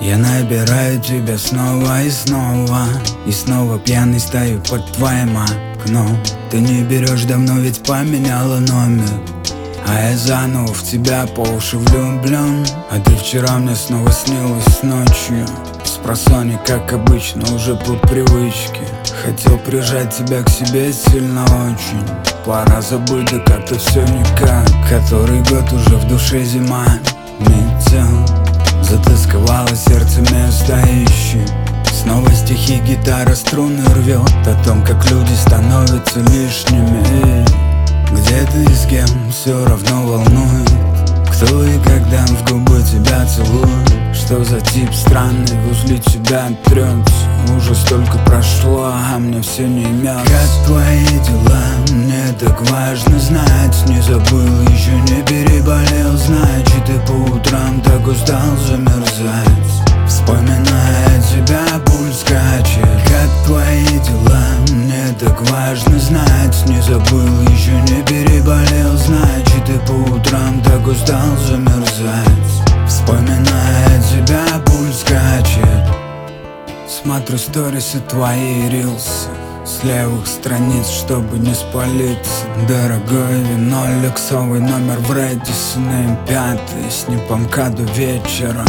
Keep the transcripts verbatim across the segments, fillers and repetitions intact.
Я набираю тебя снова и снова, и снова пьяный стою под твоим окном. Ты не берешь, давно ведь поменяла номер, а я заново в тебя по уши влюблен. А ты вчера мне снова снилась ночью, спросонья, как обычно, уже по привычке. Хотел прижать тебя к себе сильно очень. Пора забыть, да как-то все никак. Который год уже в душе зима метел, затасковало сердце место ищет. Снова стихи, гитара струны рвет о том, как люди становятся лишними. Где ты и с кем, все равно волнует, кто и когда в губы тебя целует. Что за тип странный возле тебя трется? Уже столько прошло, а мне все не имется. Как твои дела? Мне так важно знать. Не забыл, еще не переболел, значит, и по утрам так устал замерзать. Вспоминая тебя, пульс скачет. Как твои дела? Мне так важно знать. Не забыл, еще не переболел, значит, и по утрам так устал замерзать. Вспоминая тебя, пульс скачет. Смотрю сторисы твои рилсы с левых страниц, чтобы не спалиться. Дорогое вино, люксовый номер в Рэдисон эм пять с непомка до вечера.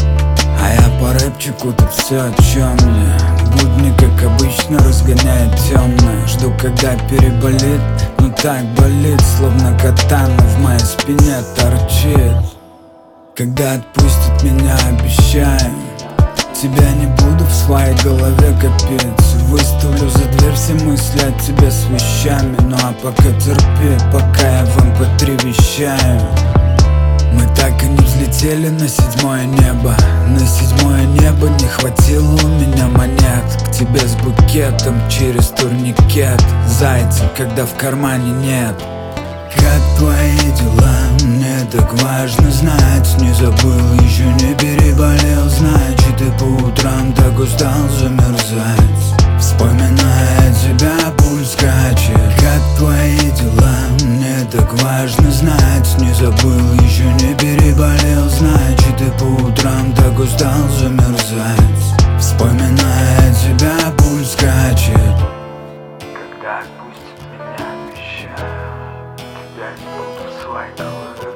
А я по рэпчику, тут все о чем мне. Будни, как обычно, разгоняет темное. Жду, когда переболит, но так болит, словно катана в моей спине торчит. Когда отпустит меня, обещаю, тебя не буду в своей голове копиться. Выставлю за дверь все мысли от тебя с вещами. Ну а пока терпи, пока я в эм пэ три вещаю. Мы так и не взлетели на седьмое небо. На седьмое небо не хватило у меня монет. К тебе с букетом через турникет. Зайцем, когда в кармане нет. Как твои дела? Мне так важно знать. Не забыл, еще не переболел, значит, и по утрам так устал замерзать. Вспоминая тебя, пульс скачет. Как твои дела? Мне так важно знать. Не забыл, еще не переболел, значит, и по утрам так устал замерзать. Вспоминая тебя, пульс скачет. Когда отпустит меня, обещаю, тебя не буду в своей голове